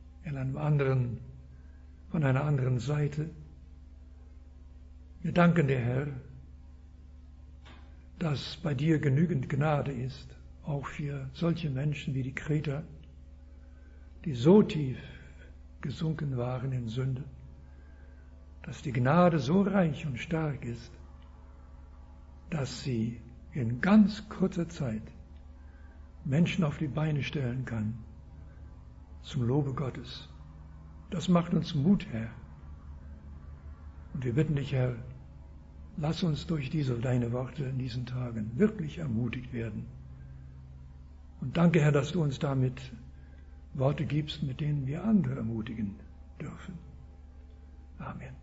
von einer anderen Seite. Wir danken dir, Herr, dass bei dir genügend Gnade ist, auch für solche Menschen wie die Kreter, die so tief gesunken waren in Sünde, dass die Gnade so reich und stark ist, dass sie in ganz kurzer Zeit Menschen auf die Beine stellen kann, zum Lobe Gottes. Das macht uns Mut, Herr. Und wir bitten dich, Herr, lass uns durch deine Worte in diesen Tagen wirklich ermutigt werden. Und danke, Herr, dass du uns damit Worte gibst, mit denen wir andere ermutigen dürfen. Amen.